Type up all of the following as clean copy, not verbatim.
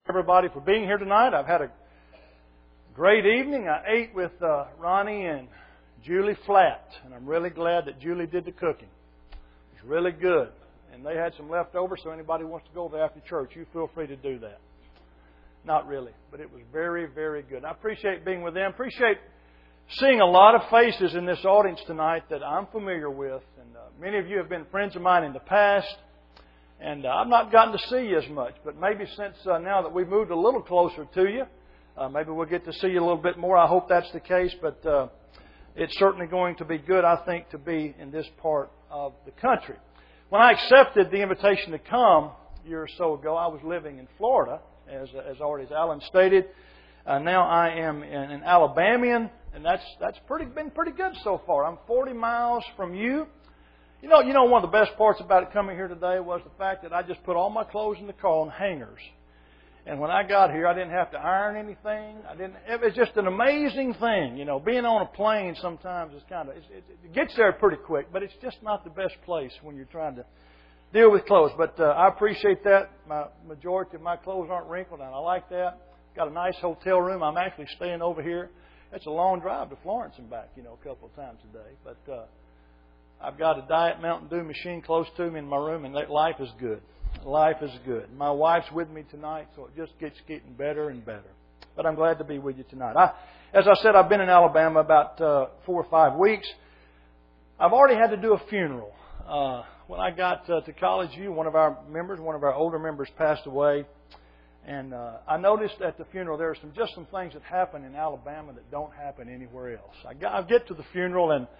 Everybody for being here tonight. I've had a great evening. I ate with Ronnie and Julie Flatt, and I'm really glad that Julie did the cooking. It was really good. And they had some leftovers, so anybody who wants to go over after church, you feel free to do that. Not really, but it was very, very good. I appreciate being with them. Appreciate seeing a lot of faces in this audience tonight that I'm familiar with. And many of you have been friends of mine in the past. And I've not gotten to see you as much, but maybe since now that we've moved a little closer to you, maybe we'll get to see you a little bit more. I hope that's the case, but it's certainly going to be good, I think, to be in this part of the country. When I accepted the invitation to come a year or so ago, I was living in Florida, as Alan stated. Now I am an Alabamian, and that's been pretty good so far. I'm 40 miles from you. You know, one of the best parts about coming here today was the fact that I just put all my clothes in the car on hangers. And when I got here, I didn't have to iron anything. It was just an amazing thing. You know, being on a plane sometimes is it gets there pretty quick, but it's just not the best place when you're trying to deal with clothes. But I appreciate that. Majority of my clothes aren't wrinkled, and I like that. Got a nice hotel room. I'm actually staying over here. It's a long drive to Florence and back, a couple of times a day. But I've got a Diet Mountain Dew machine close to me in my room, and life is good. Life is good. My wife's with me tonight, so it just keeps getting better and better. But I'm glad to be with you tonight. As I said, I've been in Alabama about 4 or 5 weeks. I've already had to do a funeral. When I got to College U, one of our older members passed away. And I noticed at the funeral there are some things that happen in Alabama that don't happen anywhere else. I get to the funeral, and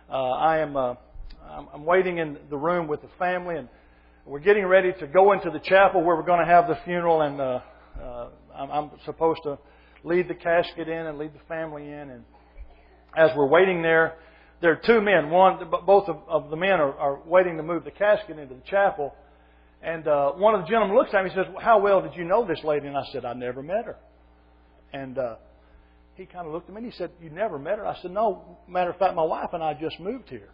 I'm waiting in the room with the family, and we're getting ready to go into the chapel where we're going to have the funeral, and I'm supposed to lead the casket in and lead the family in. And as we're waiting there are two men. Both of the men are waiting to move the casket into the chapel. And one of the gentlemen looks at me and says, "How well did you know this lady?" And I said, "I never met her." And he kind of looked at me and he said, "You never met her?" I said, "No. Matter of fact, my wife and I just moved here."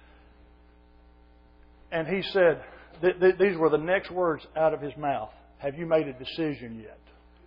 And he said, these were the next words out of his mouth, "Have you made a decision yet?"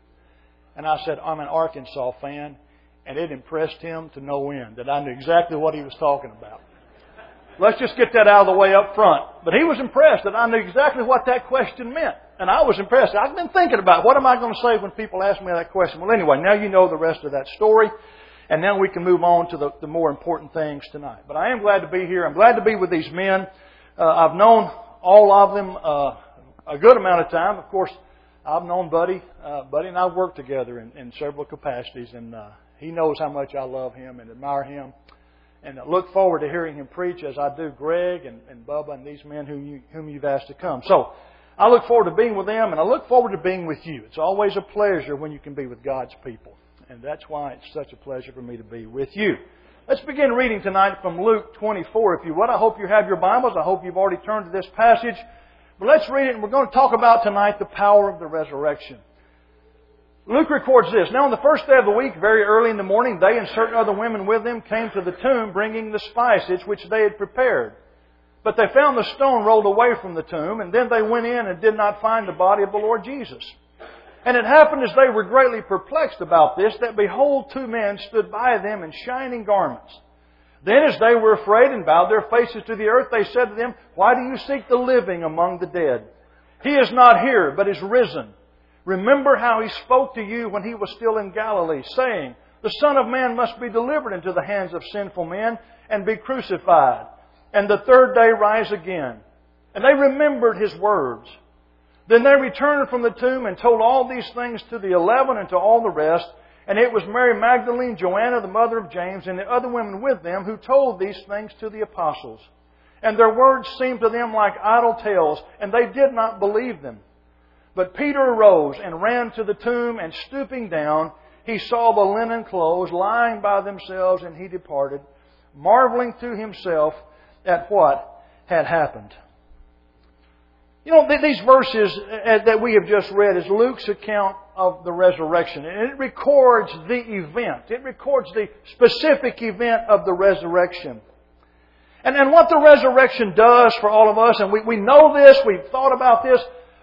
And I said, "I'm an Arkansas fan." And it impressed him to no end that I knew exactly what he was talking about. Let's just get that out of the way up front. But he was impressed that I knew exactly what that question meant. And I was impressed. I've been thinking about what am I going to say when people ask me that question. Well, anyway, now you know the rest of that story. And now we can move on to the more important things tonight. But I am glad to be here. I'm glad to be with these men. I've known all of them a good amount of time. Of course, I've known Buddy. Buddy and I worked together in several capacities. And he knows how much I love him and admire him. And I look forward to hearing him preach as I do Greg and Bubba and these men whom you've asked to come. So I look forward to being with them, and I look forward to being with you. It's always a pleasure when you can be with God's people. And that's why it's such a pleasure for me to be with you. Let's begin reading tonight from Luke 24, if you would. I hope you have your Bibles. I hope you've already turned to this passage. But let's read it, and we're going to talk about tonight the power of the resurrection. Luke records this. "Now on the first day of the week, very early in the morning, they and certain other women with them came to the tomb, bringing the spices which they had prepared. But they found the stone rolled away from the tomb, and then they went in and did not find the body of the Lord Jesus. And it happened as they were greatly perplexed about this, that behold, 2 men stood by them in shining garments. Then as they were afraid and bowed their faces to the earth, they said to them, 'Why do you seek the living among the dead? He is not here, but is risen. Remember how He spoke to you when He was still in Galilee, saying, The Son of Man must be delivered into the hands of sinful men and be crucified, and the third day rise again.' And they remembered His words. Then they returned from the tomb and told all these things to the 11 and to all the rest. And it was Mary Magdalene, Joanna, the mother of James, and the other women with them who told these things to the apostles. And their words seemed to them like idle tales, and they did not believe them. But Peter arose and ran to the tomb, and stooping down, he saw the linen clothes lying by themselves, and he departed, marveling to himself at what had happened." These verses that we have just read is Luke's account of the resurrection. And it records the event. It records the specific event of the resurrection. And what the resurrection does for all of us, and we know this, we've thought about this,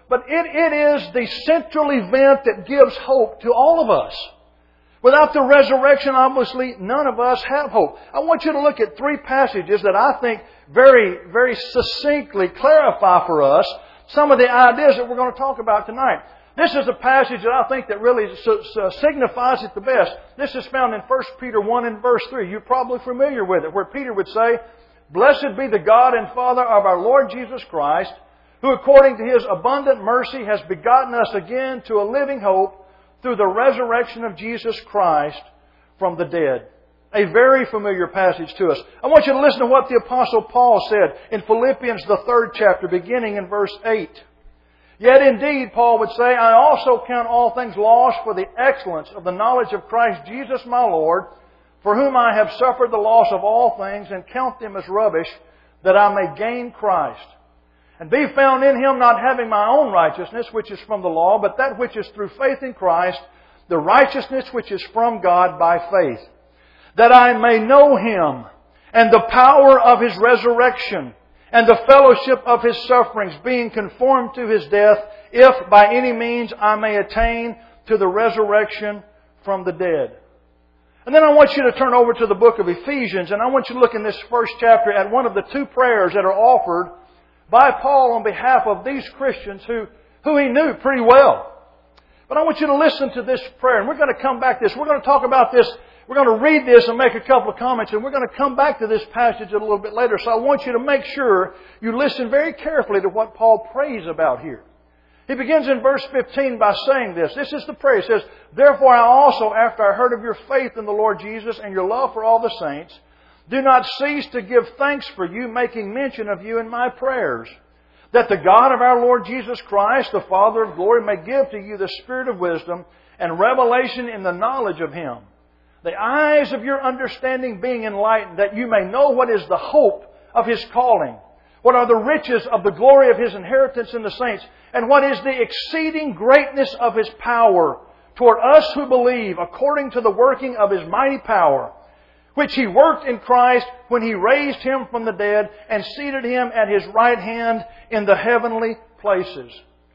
but it is the central event that gives hope to all of us. Without the resurrection, obviously, none of us have hope. I want you to look at 3 passages that I think very, very succinctly clarify for us some of the ideas that we're going to talk about tonight. This is a passage that I think that really signifies it the best. This is found in 1 Peter 1 and verse 3. You're probably familiar with it, where Peter would say, "Blessed be the God and Father of our Lord Jesus Christ, who according to His abundant mercy has begotten us again to a living hope through the resurrection of Jesus Christ from the dead." A very familiar passage to us. I want you to listen to what the Apostle Paul said in Philippians, the 3rd chapter, beginning in verse 8. "Yet indeed," Paul would say, "I also count all things lost for the excellence of the knowledge of Christ Jesus my Lord, for whom I have suffered the loss of all things, and count them as rubbish, that I may gain Christ, and be found in Him, not having my own righteousness, which is from the law, but that which is through faith in Christ, the righteousness which is from God by faith, that I may know Him, and the power of His resurrection, and the fellowship of His sufferings, being conformed to His death, if by any means I may attain to the resurrection from the dead." And then I want you to turn over to the book of Ephesians, and I want you to look in this first chapter at one of the 2 prayers that are offered by Paul on behalf of these Christians who he knew pretty well. But I want you to listen to this prayer, and we're going to come back to this. We're going to talk about this. We're going to read this and make a couple of comments, and we're going to come back to this passage a little bit later. So I want you to make sure you listen very carefully to what Paul prays about here. He begins in verse 15 by saying this. This is the prayer. It says, "Therefore I also, after I heard of your faith in the Lord Jesus and your love for all the saints, do not cease to give thanks for you, making mention of you in my prayers, that the God of our Lord Jesus Christ, the Father of glory, may give to you the spirit of wisdom and revelation in the knowledge of Him, the eyes of your understanding being enlightened, that you may know what is the hope of His calling, what are the riches of the glory of His inheritance in the saints, and what is the exceeding greatness of His power toward us who believe, according to the working of His mighty power, which He worked in Christ when He raised Him from the dead and seated Him at His right hand in the heavenly places."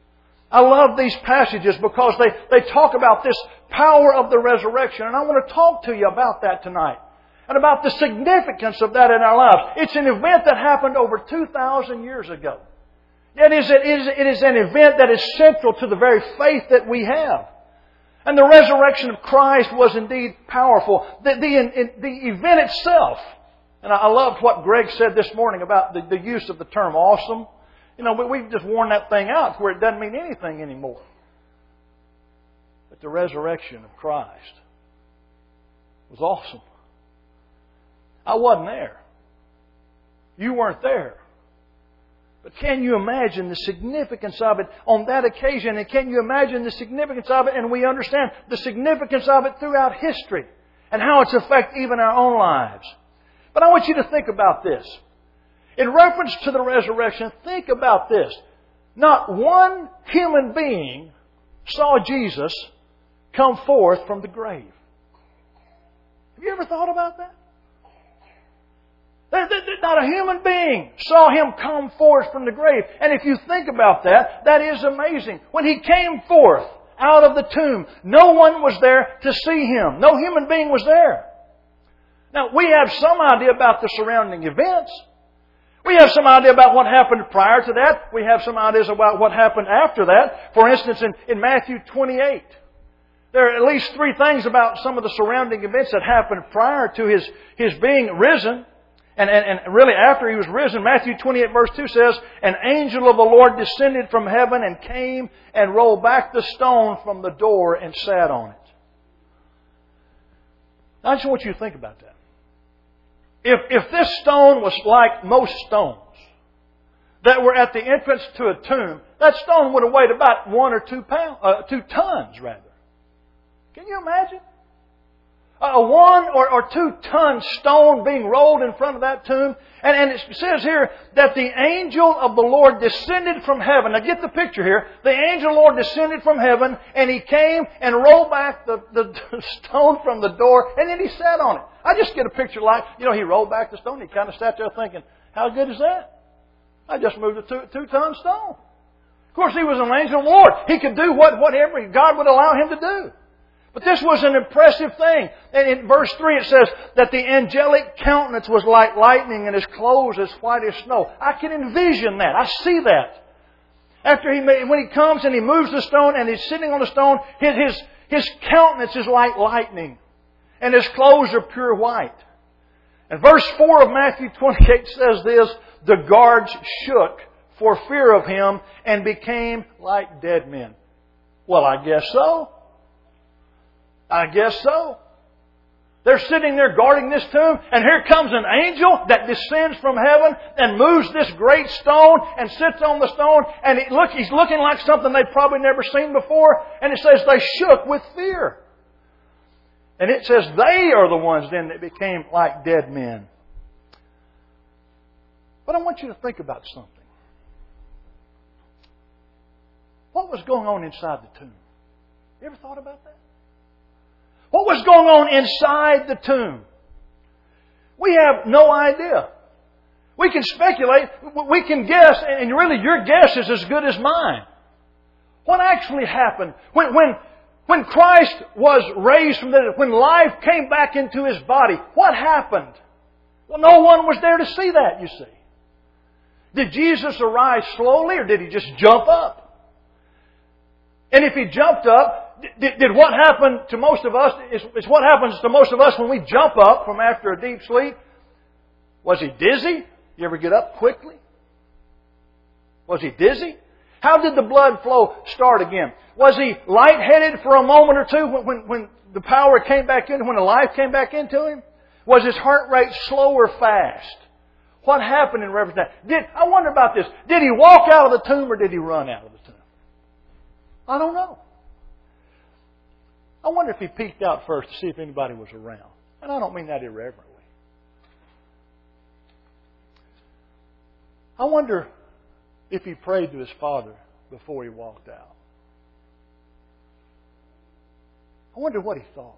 I love these passages because they talk about this power of the resurrection. And I want to talk to you about that tonight. And about the significance of that in our lives. It's an event that happened over 2,000 years ago. It is an event that is central to the very faith that we have. And the resurrection of Christ was indeed powerful. The event itself, and I loved what Greg said this morning about the use of the term awesome. You know, we've just worn that thing out where it doesn't mean anything anymore. But the resurrection of Christ was awesome. I wasn't there. You weren't there. But can you imagine the significance of it on that occasion? And can you imagine the significance of it? And we understand the significance of it throughout history and how it's affected even our own lives. But I want you to think about this. In reference to the resurrection, think about this. Not one human being saw Jesus come forth from the grave. Have you ever thought about that? Not a human being saw Him come forth from the grave. And if you think about that, that is amazing. When He came forth out of the tomb, no one was there to see Him. No human being was there. Now, we have some idea about the surrounding events. We have some idea about what happened prior to that. We have some ideas about what happened after that. For instance, in Matthew 28, there are at least 3 things about some of the surrounding events that happened prior to His being risen. And really after He was risen, Matthew 28 verse 2 says, "An angel of the Lord descended from heaven and came and rolled back the stone from the door and sat on it." Now, I just want you to think about that. If this stone was like most stones that were at the entrance to a tomb, that stone would have weighed about 1 or 2 tons rather. Can you imagine? A 1 or 2 ton stone being rolled in front of that tomb. And it says here that the angel of the Lord descended from heaven. Now get the picture here. The angel of the Lord descended from heaven and He came and rolled back the stone from the door and then He sat on it. I just get a picture like, He rolled back the stone. He kind of sat there thinking, how good is that? I just moved a 2-ton stone. Of course, He was an angel of the Lord. He could do whatever God would allow Him to do. But this was an impressive thing. And in verse 3 it says that the angelic countenance was like lightning and His clothes as white as snow. I can envision that. I see that. When He comes and He moves the stone and He's sitting on the stone, His countenance is like lightning. And His clothes are pure white. And verse 4 of Matthew 28 says this, the guards shook for fear of Him and became like dead men. Well, I guess so. I guess so. They're sitting there guarding this tomb, and here comes an angel that descends from heaven and moves this great stone and sits on the stone, and he's looking like something they've probably never seen before, and it says they shook with fear. And it says they are the ones then that became like dead men. But I want you to think about something. What was going on inside the tomb? You ever thought about that? What was going on inside the tomb? We have no idea. We can speculate, we can guess, and really your guess is as good as mine. What actually happened? When Christ was raised from the dead, when life came back into His body, what happened? Well, no one was there to see that, you see. Did Jesus arise slowly or did He just jump up? And if He jumped up, did what happened to most of us, is what happens to most of us when we jump up from after a deep sleep. Was He dizzy? You ever get up quickly? Was He dizzy? How did the blood flow start again? Was He lightheaded for a moment or two when the power came back in, when the life came back into Him? Was His heart rate slow or fast? What happened in reference to that? I wonder about this. Did He walk out of the tomb or did He run out of the tomb? I don't know. I wonder if He peeked out first to see if anybody was around. And I don't mean that irreverently. I wonder if He prayed to His Father before He walked out. I wonder what He thought.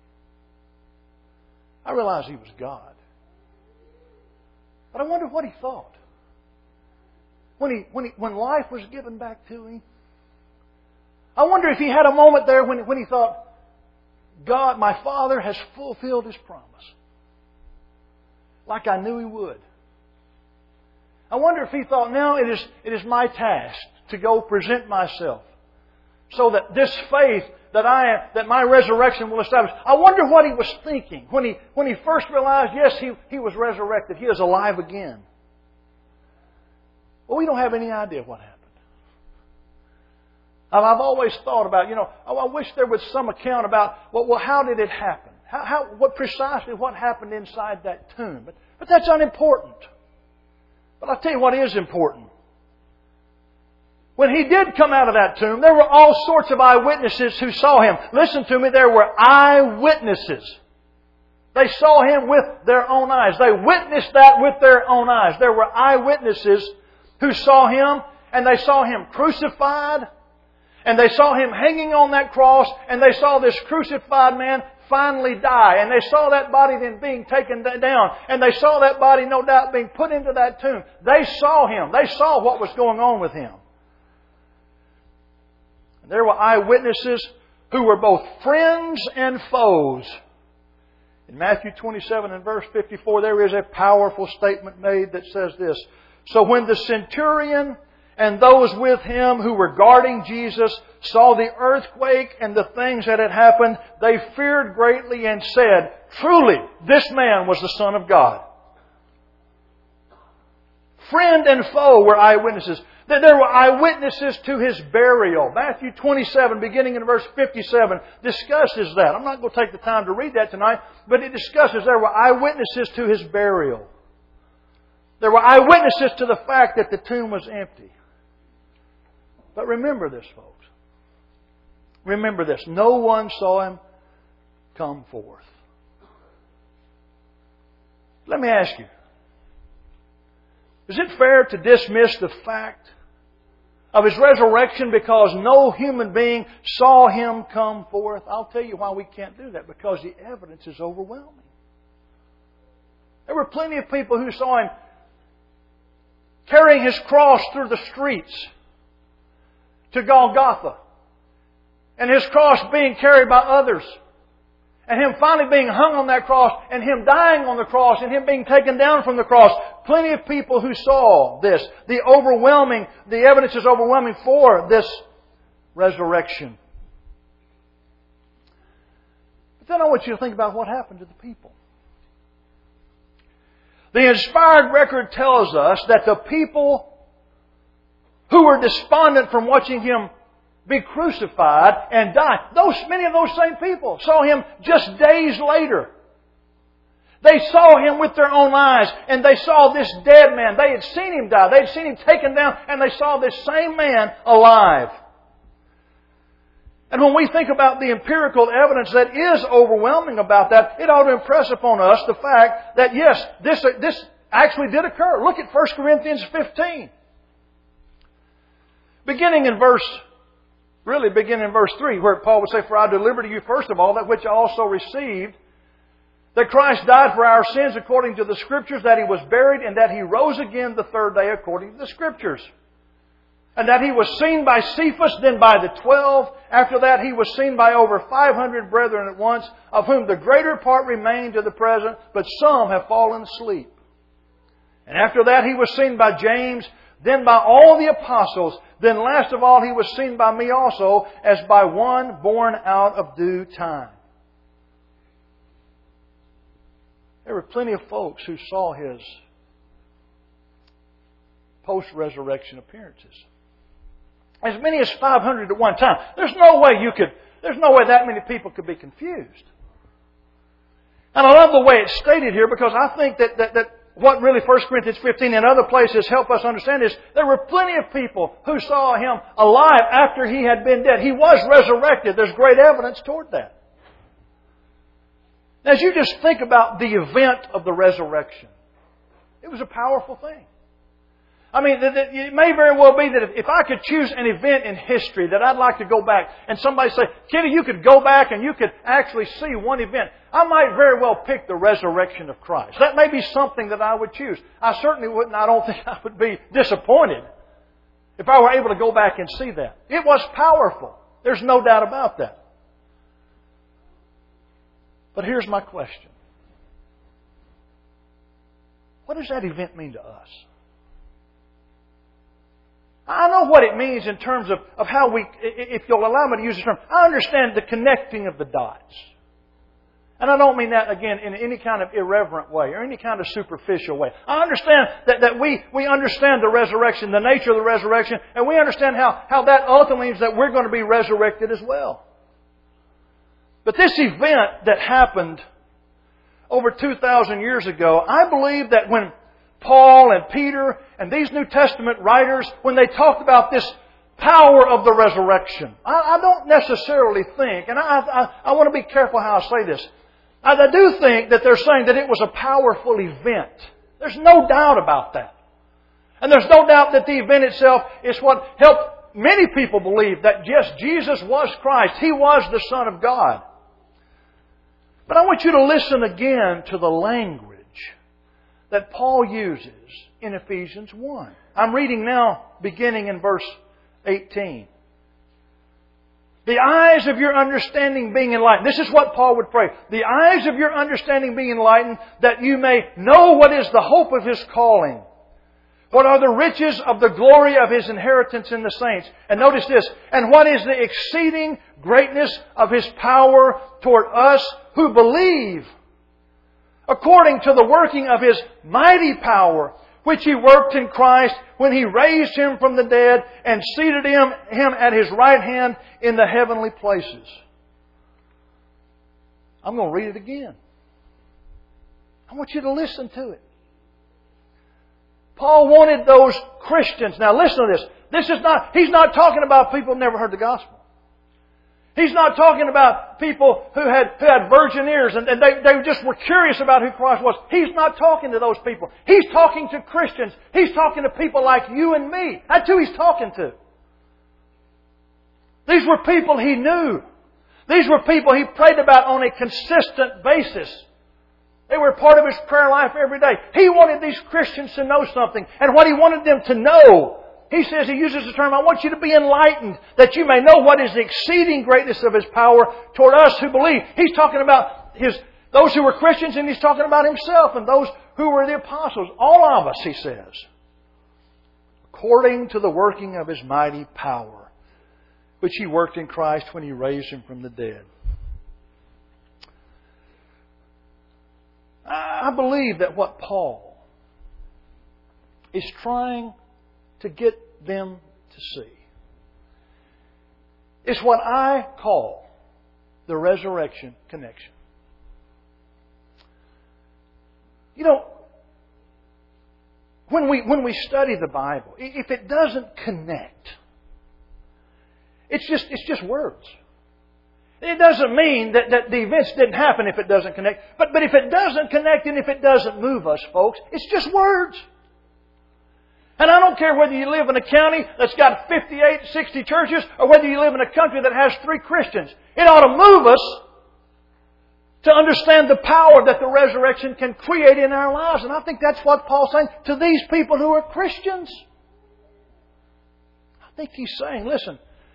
I realize He was God. But I wonder what He thought. When life was given back to Him. I wonder if He had a moment there when He thought, God, my Father has fulfilled His promise. Like I knew He would. I wonder if He thought, now it is my task to go present myself. So that this faith that my resurrection will establish. I wonder what He was thinking when he first realized, yes, He was resurrected. He is alive again. Well, we don't have any idea what happened. I've always thought about, I wish there was some account about, well, how did it happen? What precisely what happened inside that tomb? But that's unimportant. But I'll tell you what is important. When He did come out of that tomb, there were all sorts of eyewitnesses who saw Him. Listen to me, there were eyewitnesses. They saw Him with their own eyes. They witnessed that with their own eyes. There were eyewitnesses who saw Him, and they saw Him crucified, and they saw Him hanging on that cross, and they saw this crucified man finally die. And they saw that body then being taken down. And they saw that body, no doubt, being put into that tomb. They saw Him. They saw what was going on with Him. And there were eyewitnesses who were both friends and foes. In Matthew 27 and verse 54, there is a powerful statement made that says this. So when the centurion and those with him who were guarding Jesus saw the earthquake and the things that had happened, they feared greatly and said, truly, this man was the Son of God. Friend and foe were eyewitnesses. There were eyewitnesses to His burial. Matthew 27, beginning in verse 57, discusses that. I'm not going to take the time to read that tonight, but it discusses there were eyewitnesses to His burial. There were eyewitnesses to the fact that the tomb was empty. But remember this, folks. Remember this. No one saw Him come forth. Let me ask you. Is it fair to dismiss the fact of His resurrection because no human being saw Him come forth? I'll tell you why we can't do that. Because the evidence is overwhelming. There were plenty of people who saw Him carrying His cross through the streets. to Golgotha. And His cross being carried by others. And Him finally being hung on that cross, and Him dying on the cross, and Him being taken down from the cross. Plenty of people who saw this. The evidence is overwhelming for this resurrection. But then I want you to think about what happened to the people. The inspired record tells us that the people who were despondent from watching Him be crucified and die, many of those same people saw Him just days later. They saw Him with their own eyes, and they saw this dead man. They had seen Him die. They had seen Him taken down, and they saw this same man alive. And when we think about the empirical evidence that is overwhelming about that, it ought to impress upon us the fact that, yes, this actually did occur. Look at 1 Corinthians 15. Beginning in verse 3, where Paul would say, "For I delivered to you first of all that which I also received, that Christ died for our sins according to the Scriptures, that He was buried, and that He rose again the third day according to the Scriptures. And that He was seen by Cephas, then by the 12. After that He was seen by over 500 brethren at once, of whom the greater part remain to the present, but some have fallen asleep. And after that He was seen by James, then by all the apostles. Then last of all He was seen by me also, as by one born out of due time." There were plenty of folks who saw His post-resurrection appearances. As many as 500 at one time. There's no way that many people could be confused. And I love the way it's stated here, because I think that what really 1 Corinthians 15 and other places help us understand is there were plenty of people who saw Him alive after He had been dead. He was resurrected. There's great evidence toward that. As you just think about the event of the resurrection, it was a powerful thing. I mean, it may very well be that if I could choose an event in history that I'd like to go back, and somebody say, "Kenny, you could go back and you could actually see one event," I might very well pick the resurrection of Christ. That may be something that I would choose. I certainly wouldn't. I don't think I would be disappointed if I were able to go back and see that. It was powerful. There's no doubt about that. But here's my question. What does that event mean to us? I know what it means in terms of how if you'll allow me to use this term, I understand the connecting of the dots. And I don't mean that, again, in any kind of irreverent way or any kind of superficial way. I understand that we understand the resurrection, the nature of the resurrection, and we understand how that ultimately means that we're going to be resurrected as well. But this event that happened over 2,000 years ago, I believe that when Paul and Peter and these New Testament writers, when they talked about this power of the resurrection, I don't necessarily think, and I want to be careful how I say this, I do think that they're saying that it was a powerful event. There's no doubt about that. And there's no doubt that the event itself is what helped many people believe that, yes, Jesus was Christ. He was the Son of God. But I want you to listen again to the language that Paul uses in Ephesians 1. I'm reading now, beginning in verse 18. The eyes of your understanding being enlightened. This is what Paul would pray. The eyes of your understanding being enlightened, that you may know what is the hope of His calling. What are the riches of the glory of His inheritance in the saints? And notice this. And what is the exceeding greatness of His power toward us who believe, according to the working of His mighty power, which He worked in Christ when He raised Him from the dead and seated Him at His right hand in the heavenly places. I'm going to read it again. I want you to listen to it. Paul wanted those Christians. Now listen to this. He's not talking about people who never heard the gospel. He's not talking about people who had virgin ears and they just were curious about who Christ was. He's not talking to those people. He's talking to Christians. He's talking to people like you and me. That's who He's talking to. These were people He knew. These were people He prayed about on a consistent basis. They were part of His prayer life every day. He wanted these Christians to know something. And what He wanted them to know He says, He uses the term, I want you to be enlightened, that you may know what is the exceeding greatness of His power toward us who believe. He's talking about those who were Christians, and He's talking about Himself and those who were the apostles. All of us, He says. According to the working of His mighty power, which He worked in Christ when He raised Him from the dead. I believe that what Paul is trying to get them to see is what I call the resurrection connection. You know, when we study the Bible, if it doesn't connect, it's just words. It doesn't mean that the events didn't happen if it doesn't connect. But if it doesn't connect and if it doesn't move us, folks, it's just words. And I don't care whether you live in a county that's got 58, 60 churches, or whether you live in a country that has 3 Christians. It ought to move us to understand the power that the resurrection can create in our lives. And I think that's what Paul's saying to these people who are Christians. I think he's saying, listen,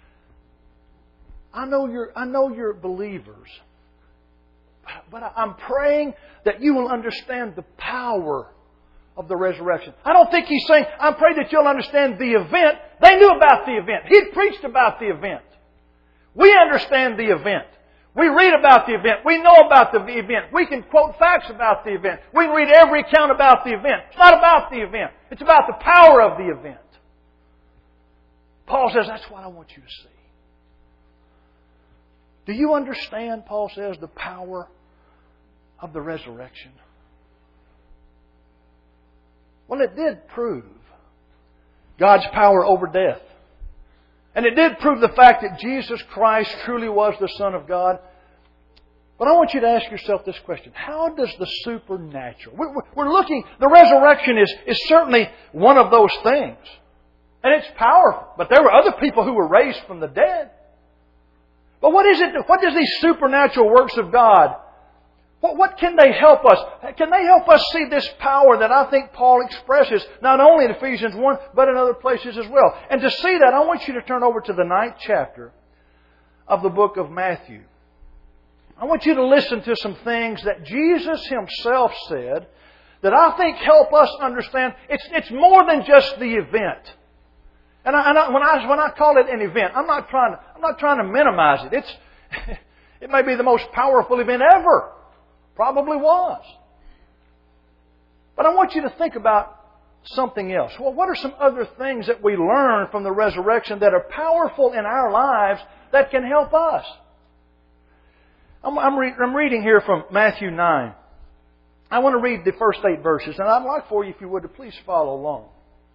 I know you're believers, but I'm praying that you will understand the power of the resurrection. I don't think he's saying, I pray that you'll understand the event. They knew about the event. He'd preached about the event. We understand the event. We read about the event. We know about the event. We can quote facts about the event. We can read every account about the event. It's not about the event. It's about the power of the event. Paul says, that's what I want you to see. Do you understand, Paul says, the power of the resurrection? Well, it did prove God's power over death. And it did prove the fact that Jesus Christ truly was the Son of God. But I want you to ask yourself this question. How does the supernatural... We're looking... The resurrection is certainly one of those things. And it's powerful. But there were other people who were raised from the dead. But what is it? What does these supernatural works of God... What can they help us? Can they help us see this power that I think Paul expresses, not only in Ephesians 1, but in other places as well? And to see that, I want you to turn over to the 9th chapter of the book of Matthew. I want you to listen to some things that Jesus Himself said that I think help us understand it's more than just the event. And when I call it an event, I'm not trying to minimize it. It may be the most powerful event ever. Probably was. But I want you to think about something else. Well, what are some other things that we learn from the resurrection that are powerful in our lives that can help us? I'm reading here from Matthew 9. I want to read the first 8 verses, and I'd like for you, if you would, to please follow along.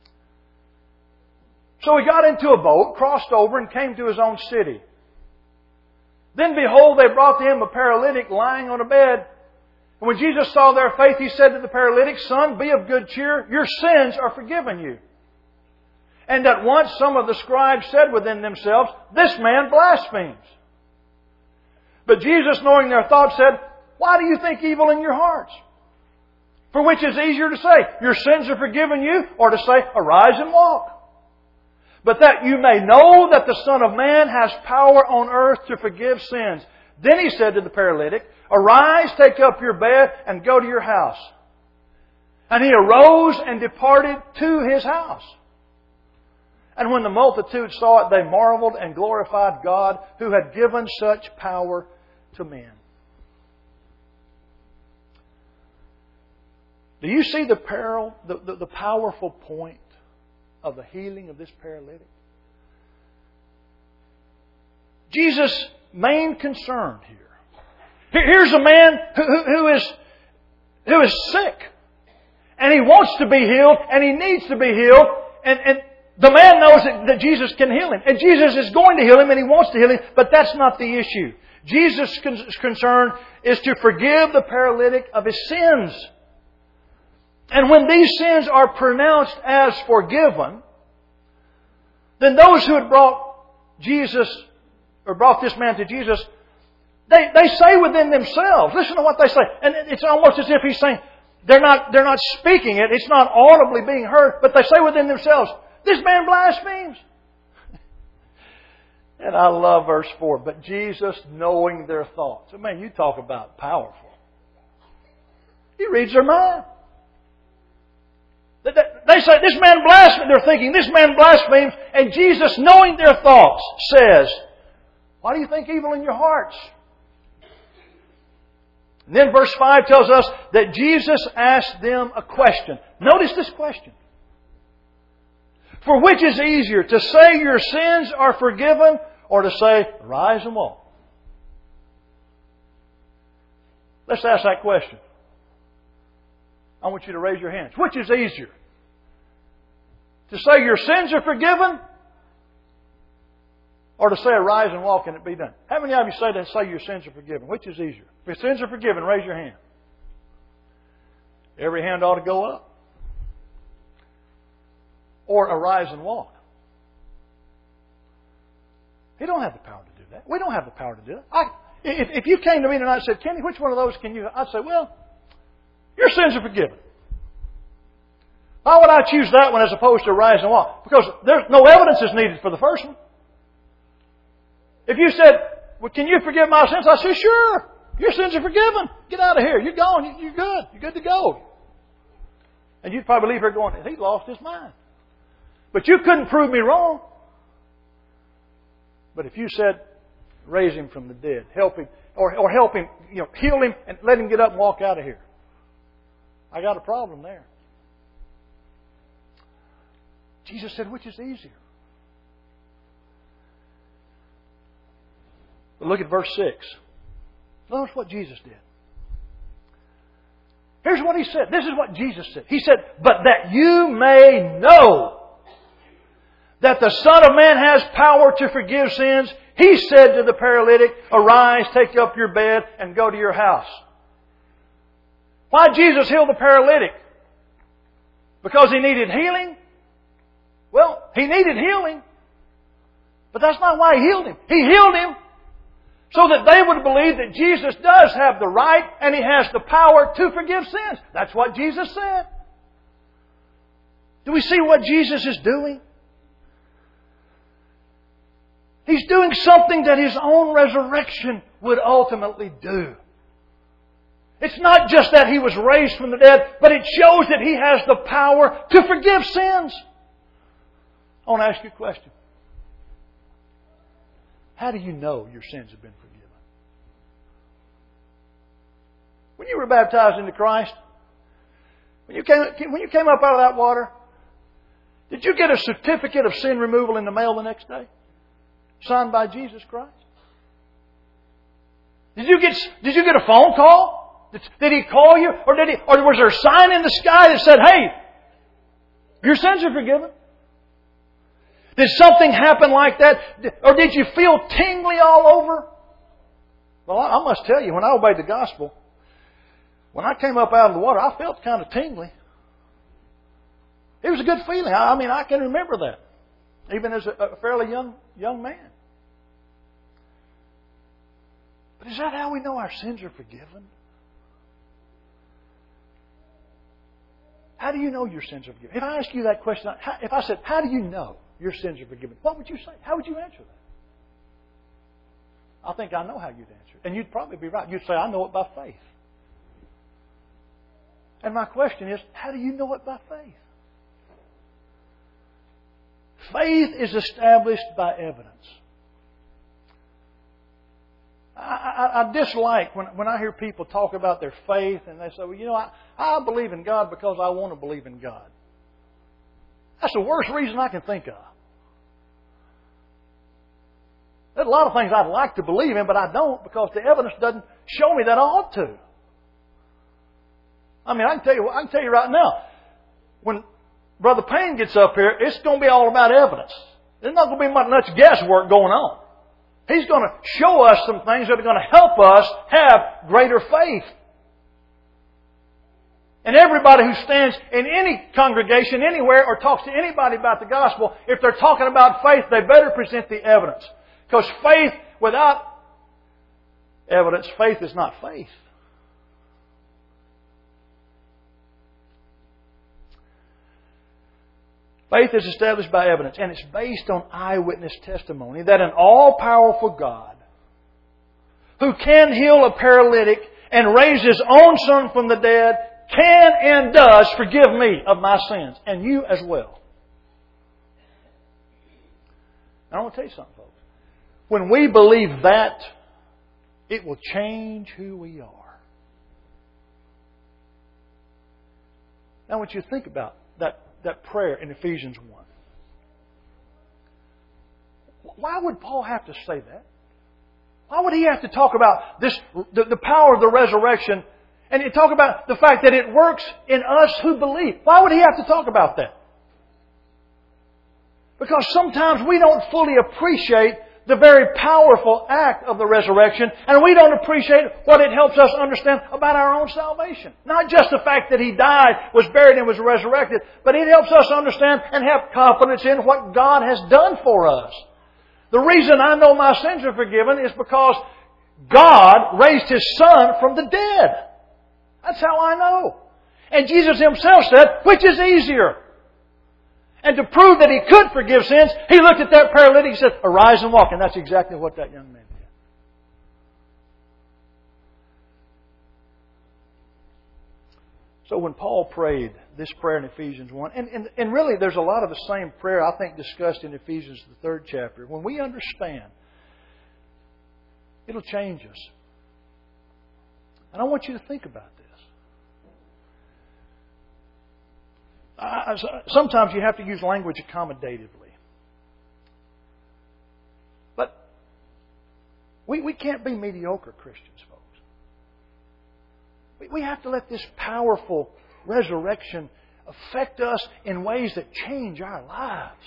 So he got into a boat, crossed over, and came to his own city. Then behold, they brought to him a paralytic lying on a bed. And when Jesus saw their faith, He said to the paralytic, Son, be of good cheer. Your sins are forgiven you. And at once some of the scribes said within themselves, This man blasphemes. But Jesus, knowing their thoughts, said, Why do you think evil in your hearts? For which is easier to say, Your sins are forgiven you, or to say, Arise and walk? But that you may know that the Son of Man has power on earth to forgive sins. Then He said to the paralytic, Arise, take up your bed, and go to your house. And he arose and departed to his house. And when the multitude saw it, they marveled and glorified God, who had given such power to men. Do you see the powerful point of the healing of this paralytic? Jesus' main concern here. Here's a man who is sick. And he wants to be healed. And he needs to be healed. And the man knows that Jesus can heal him. And Jesus is going to heal him and He wants to heal him. But that's not the issue. Jesus' concern is to forgive the paralytic of his sins. And when these sins are pronounced as forgiven, then those who had brought this man to Jesus, they say within themselves, listen to what they say. And it's almost as if He's saying, they're not speaking it, it's not audibly being heard, but they say within themselves, This man blasphemes. And I love verse 4. But Jesus, knowing their thoughts. Man, you talk about powerful. He reads their mind. They say, this man blasphemes. They're thinking, this man blasphemes. And Jesus, knowing their thoughts, says, why do you think evil in your hearts? And then verse 5 tells us that Jesus asked them a question. Notice this question. For which is easier, to say your sins are forgiven or to say, rise and walk? Let's ask that question. I want you to raise your hands. Which is easier? To say your sins are forgiven or to say, arise and walk and it be done? How many of you say your sins are forgiven? Which is easier? If your sins are forgiven, raise your hand. Every hand ought to go up. Or arise and walk. He don't have the power to do that. We don't have the power to do it. If you came to me tonight and said, Kenny, which one of those can you? I'd say, well, your sins are forgiven. Why would I choose that one as opposed to rise and walk? Because there's no evidence is needed for the first one. If you said, well, can you forgive my sins? I say, sure. Your sins are forgiven. Get out of here. You're gone. You're good. You're good to go. And you'd probably leave here going, he lost his mind. But you couldn't prove me wrong. But if you said, raise him from the dead, help him, or help him, heal him and let him get up and walk out of here, I got a problem there. Jesus said, which is easier? But look at verse 6. Notice what Jesus did. Here's what He said. This is what Jesus said. He said, but that you may know that the Son of Man has power to forgive sins, He said to the paralytic, arise, take up your bed, and go to your house. Why did Jesus heal the paralytic? Because he needed healing? Well, he needed healing. But that's not why He healed him. He healed him so that they would believe that Jesus does have the right and He has the power to forgive sins. That's what Jesus said. Do we see what Jesus is doing? He's doing something that His own resurrection would ultimately do. It's not just that He was raised from the dead, but it shows that He has the power to forgive sins. I want to ask you a question. How do you know your sins have been forgiven? When you were baptized into Christ, when you came up out of that water, did you get a certificate of sin removal in the mail the next day? Signed by Jesus Christ? Did you get a phone call? Did He call you? Or was there a sign in the sky that said, hey, your sins are forgiven? Did something happen like that? Or did you feel tingly all over? Well, I must tell you, when I obeyed the gospel, when I came up out of the water, I felt kind of tingly. It was a good feeling. I can remember that. Even as a fairly young man. But is that how we know our sins are forgiven? How do you know your sins are forgiven? If I ask you that question, if I said, how do you know your sins are forgiven? What would you say? How would you answer that? I think I know how you'd answer. And you'd probably be right. You'd say, I know it by faith. And my question is, how do you know it by faith? Faith is established by evidence. I dislike when I hear people talk about their faith and they say, well, I believe in God because I want to believe in God. That's the worst reason I can think of. There's a lot of things I'd like to believe in, but I don't because the evidence doesn't show me that I ought to. I can tell you right now, when Brother Payne gets up here, it's going to be all about evidence. There's not going to be much guesswork going on. He's going to show us some things that are going to help us have greater faith. And everybody who stands in any congregation, anywhere, or talks to anybody about the gospel, if they're talking about faith, they better present the evidence. Because faith without evidence, faith is not faith. Faith is established by evidence, and it's based on eyewitness testimony that an all-powerful God who can heal a paralytic and raise His own Son from the dead can and does forgive me of my sins, and you as well. And I want to tell you something, folks. When we believe that, it will change who we are. Now I want you to think about that prayer in Ephesians 1. Why would Paul have to say that? Why would he have to talk about this, the power of the resurrection, and talk about the fact that it works in us who believe? Why would he have to talk about that? Because sometimes we don't fully appreciate the very powerful act of the resurrection, and we don't appreciate what it helps us understand about our own salvation. Not just the fact that He died, was buried, and was resurrected, but it helps us understand and have confidence in what God has done for us. The reason I know my sins are forgiven is because God raised His Son from the dead. That's how I know. And Jesus Himself said, which is easier? And to prove that He could forgive sins, He looked at that paralytic and said, arise and walk. And that's exactly what that young man did. So when Paul prayed this prayer in Ephesians 1, and really there's a lot of the same prayer I think discussed in Ephesians, the 3rd chapter. When we understand, it'll change us. And I want you to think about this. Sometimes you have to use language accommodatively. But we can't be mediocre Christians, folks. We have to let this powerful resurrection affect us in ways that change our lives.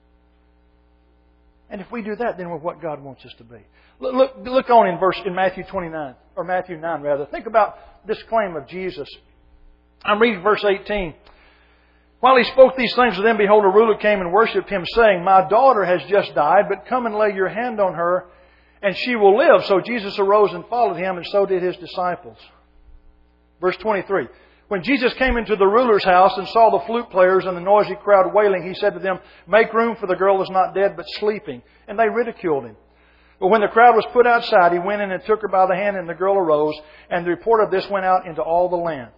And if we do that, then we're what God wants us to be. Look on in Matthew 29, or Matthew 9 rather. Think about this claim of Jesus. I'm reading verse 18. While He spoke these things to them, behold, a ruler came and worshipped Him, saying, my daughter has just died, but come and lay your hand on her, and she will live. So Jesus arose and followed Him, and so did His disciples. Verse 23. When Jesus came into the ruler's house and saw the flute players and the noisy crowd wailing, He said to them, make room, for the girl is not dead, but sleeping. And they ridiculed Him. But when the crowd was put outside, He went in and took her by the hand, and the girl arose, and the report of this went out into all the land.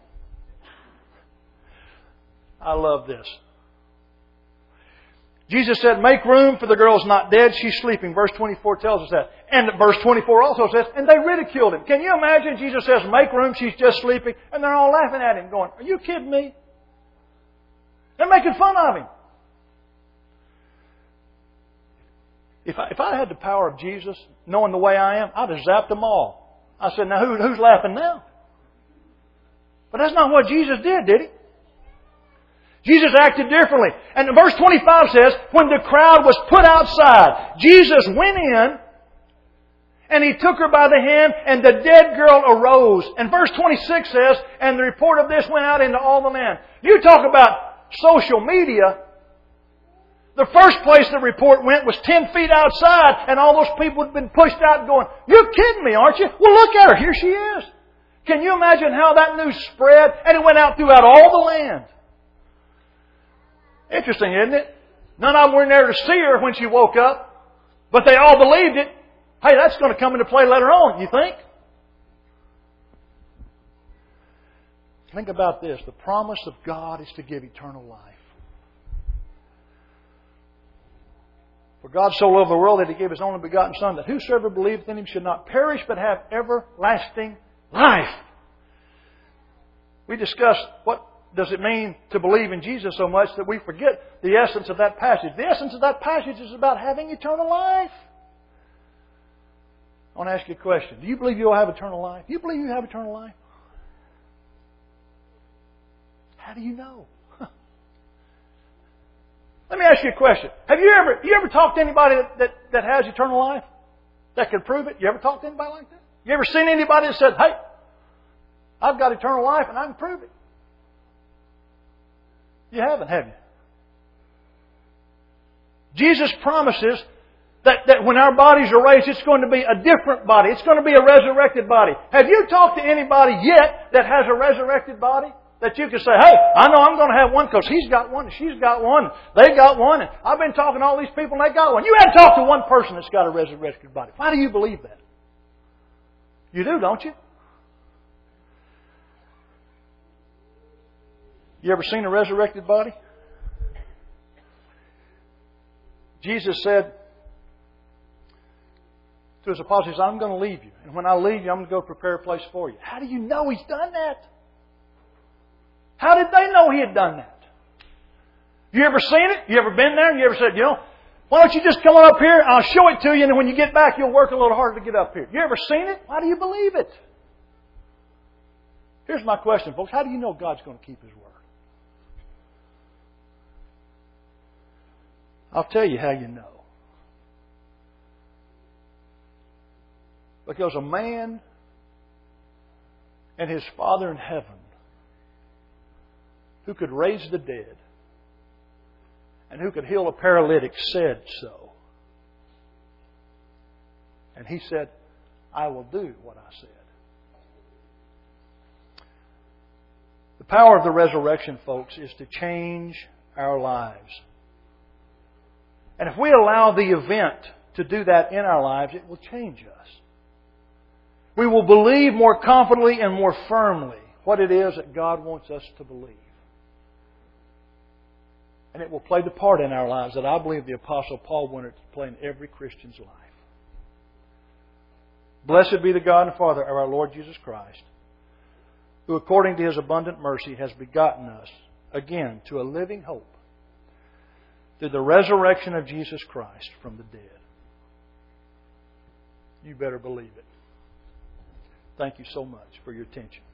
I love this. Jesus said, make room, for the girl's not dead, she's sleeping. Verse 24 tells us that. And verse 24 also says, and they ridiculed Him. Can you imagine? Jesus says, make room, she's just sleeping. And they're all laughing at Him, going, are you kidding me? They're making fun of Him. If I had the power of Jesus, knowing the way I am, I'd have zapped them all. I said, now who's laughing now? But that's not what Jesus did He? Jesus acted differently. And verse 25 says, when the crowd was put outside, Jesus went in and He took her by the hand, and the dead girl arose. And verse 26 says, and the report of this went out into all the land. You talk about social media. The first place the report went was 10 feet outside, and all those people had been pushed out going, you're kidding me, aren't you? Well, look at her. Here she is. Can you imagine how that news spread? And it went out throughout all the land. Interesting, isn't it? None of them were there to see her when she woke up, but they all believed it. Hey, that's going to come into play later on, you think? Think about this. The promise of God is to give eternal life. For God so loved the world that He gave His only begotten Son, that whosoever believeth in Him should not perish but have everlasting life. We discussed what does it mean to believe in Jesus so much that we forget the essence of that passage. The essence of that passage is about having eternal life. I want to ask you a question. Do you believe you'll have eternal life? Do you believe you have eternal life? How do you know? Let me ask you a question. Have you ever talked to anybody that has eternal life? That can prove it? You ever talked to anybody like that? You ever seen anybody that said, hey, I've got eternal life and I can prove it? You haven't, have you? Jesus promises that when our bodies are raised, it's going to be a different body. It's going to be a resurrected body. Have you talked to anybody yet that has a resurrected body? That you can say, hey, I know I'm going to have one because he's got one and she's got one. And they got one. And I've been talking to all these people and they got one. You haven't talked to one person that's got a resurrected body. Why do you believe that? You do, don't you? You ever seen a resurrected body? Jesus said to His apostles, I'm going to leave you. And when I leave you, I'm going to go prepare a place for you. How do you know He's done that? How did they know He had done that? You ever seen it? You ever been there? You ever said, why don't you just come on up here? I'll show it to you. And when you get back, you'll work a little harder to get up here. You ever seen it? Why do you believe it? Here's my question, folks. How do you know God's going to keep His word? I'll tell you how you know. Because a man and his Father in heaven who could raise the dead and who could heal a paralytic said so. And He said, I will do what I said. The power of the resurrection, folks, is to change our lives. And if we allow the event to do that in our lives, it will change us. We will believe more confidently and more firmly what it is that God wants us to believe. And it will play the part in our lives that I believe the Apostle Paul wanted to play in every Christian's life. Blessed be the God and Father of our Lord Jesus Christ, who according to His abundant mercy has begotten us again to a living hope through the resurrection of Jesus Christ from the dead. You better believe it. Thank you so much for your attention.